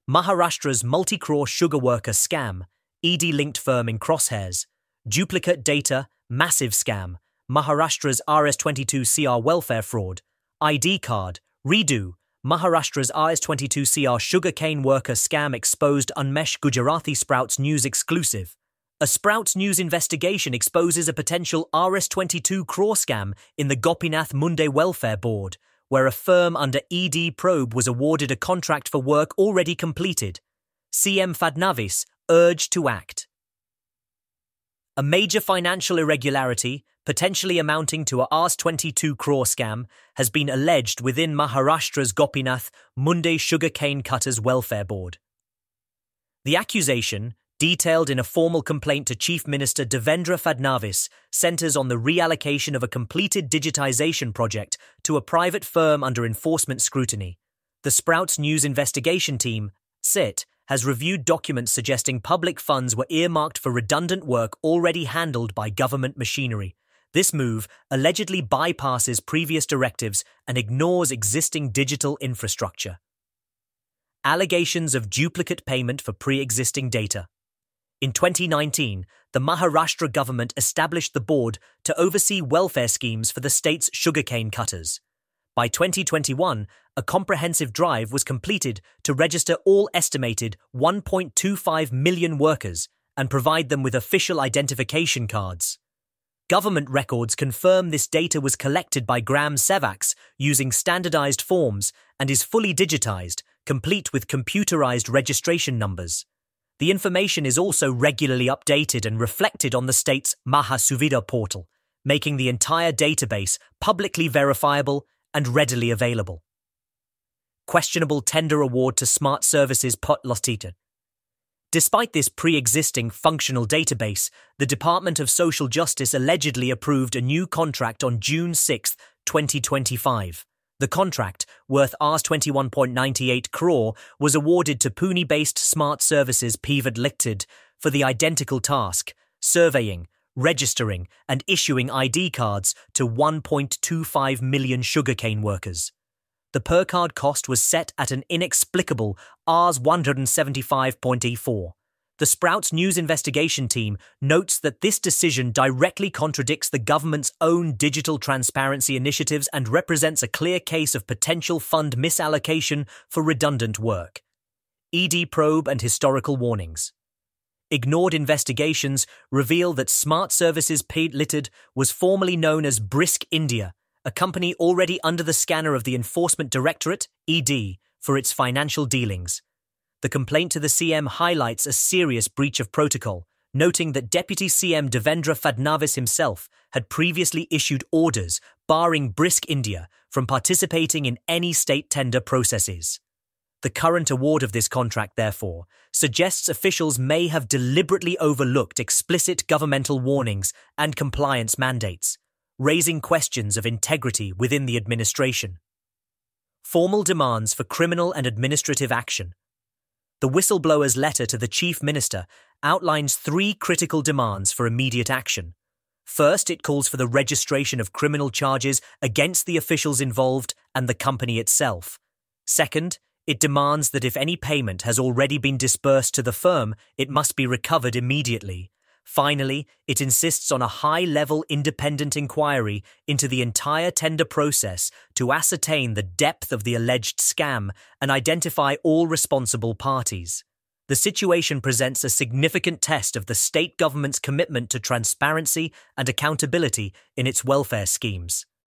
Maharashtra's multi-crore sugar worker scam, ED-linked firm in crosshairs. Duplicate data, massive scam. Maharashtra's RS22CR welfare fraud. ID card, redo. Maharashtra's RS22CR sugarcane worker scam exposed. Unmesh Gujarati Sprouts News exclusive. A Sprouts News investigation exposes a potential RS22 crore scam in the Gopinath Munde Welfare Board, where a firm under ED probe was awarded a contract for work already completed. CM Fadnavis urged to act. A major financial irregularity, potentially amounting to a RS22 crore scam, has been alleged within Maharashtra's Gopinath Munde Sugarcane Cutters Welfare Board. The accusation, detailed in a formal complaint to Chief Minister Devendra Fadnavis, centres on the reallocation of a completed digitisation project to a private firm under enforcement scrutiny. The Sprouts News investigation team, SIT, has reviewed documents suggesting public funds were earmarked for redundant work already handled by government machinery. This move allegedly bypasses previous directives and ignores existing digital infrastructure. Allegations of duplicate payment for pre-existing data. In 2019, the Maharashtra government established the board to oversee welfare schemes for the state's sugarcane cutters. By 2021, a comprehensive drive was completed to register all estimated 1.25 million workers and provide them with official identification cards. Government records confirm this data was collected by Gram Sevaks using standardized forms and is fully digitized, complete with computerized registration numbers. The information is also regularly updated and reflected on the state's Mahasuvidha portal, making the entire database publicly verifiable and readily available. Questionable tender award to Smart Services Pot Lostita. Despite this pre-existing functional database, the Department of Social Justice allegedly approved a new contract on June 6, 2025. The contract, worth Rs 21.98 crore, was awarded to Pune-based Smart Services Pivot Limited for the identical task, surveying, registering and issuing ID cards to 1.25 million sugarcane workers. The per-card cost was set at an inexplicable Rs 175.84. The Sprouts News investigation team notes that this decision directly contradicts the government's own digital transparency initiatives and represents a clear case of potential fund misallocation for redundant work. ED probe and historical warnings. Ignored investigations reveal that Smart Services Pivot Limited was formerly known as Brisk India, a company already under the scanner of the Enforcement Directorate, ED, for its financial dealings. The complaint to the CM highlights a serious breach of protocol, noting that Deputy CM Devendra Fadnavis himself had previously issued orders barring Brisk India from participating in any state tender processes. The current award of this contract, therefore, suggests officials may have deliberately overlooked explicit governmental warnings and compliance mandates, raising questions of integrity within the administration. Formal demands for criminal and administrative action. The whistleblower's letter to the Chief Minister outlines 3 critical demands for immediate action. First, it calls for the registration of criminal charges against the officials involved and the company itself. Second, it demands that if any payment has already been disbursed to the firm, it must be recovered immediately. Finally, it insists on a high-level independent inquiry into the entire tender process to ascertain the depth of the alleged scam and identify all responsible parties. The situation presents a significant test of the state government's commitment to transparency and accountability in its welfare schemes.